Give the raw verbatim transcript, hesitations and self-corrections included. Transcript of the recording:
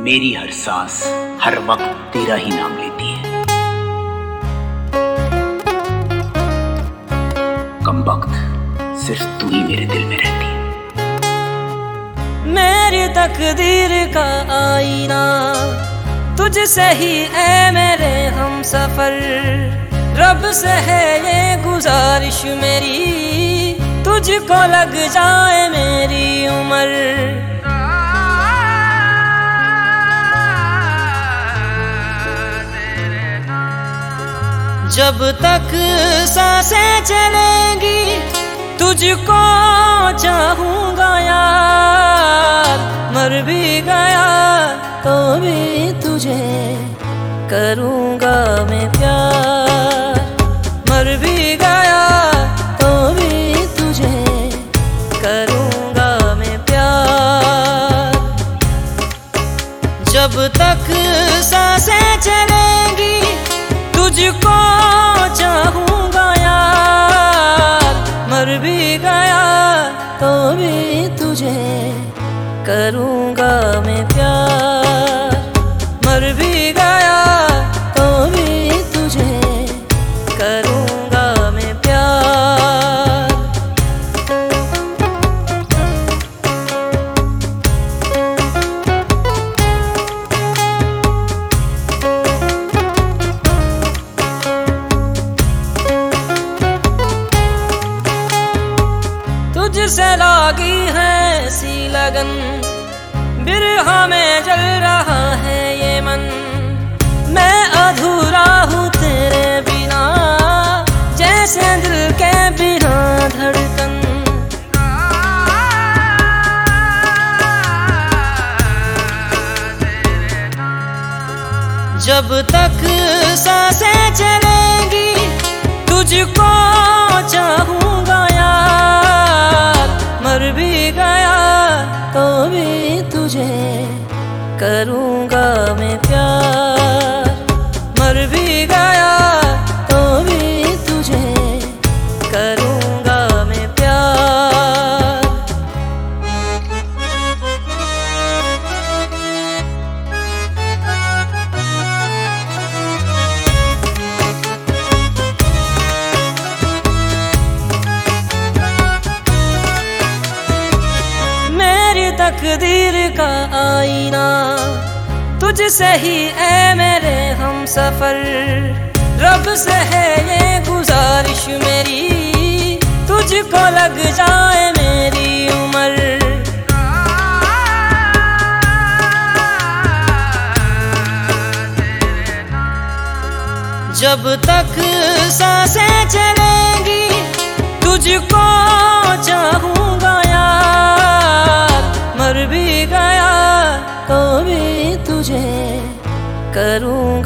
मेरी हर सांस हर वक्त तेरा ही नाम लेती है। कमबख्त सिर्फ तू ही मेरे दिल में रहती है। मेरी तकदीर का आईना तुझसे ही है मेरे हम सफर। रब से है ये गुजारिश मेरी, तुझको लग जाए मेरी उम्र। जब तक सांसें चलेंगी तुझको चाहूंगा यार। मर भी गया तो भी तुझे करूंगा मैं प्यार। मर भी गया तो भी तुझे करूंगा मैं प्यार। जब तक सांसें चलेंगी तुझको चाहूंगा यार। मर भी गया तो भी तुझे करूंगा मैं प्यार। मर भी गया तो भी तुझे करूंगा मैं प्यार। तुझसे लागी है सी लगन, बिरहा में जल रहा है ये मन। मैं अधूरा हूँ तेरे बिना, जैसे दिल के बिना धड़कन। जब तक सांसें चलेंगी तुझको चाहूंगा यार। मर भी गया तो भी तुझे करूंगा मैं प्यार। मर भी गया तो भी तुझे करूंगा मैं प्यार। तकदीर का आईना तुझसे ही है मेरे हम सफर। रब से है ये गुजारिश मेरी, तुझको लग जाए मेरी उम्र। जब तक सांसें चलेंगी तुझको चाहूंगा यार। मर भी गया तो भी तुझे करूं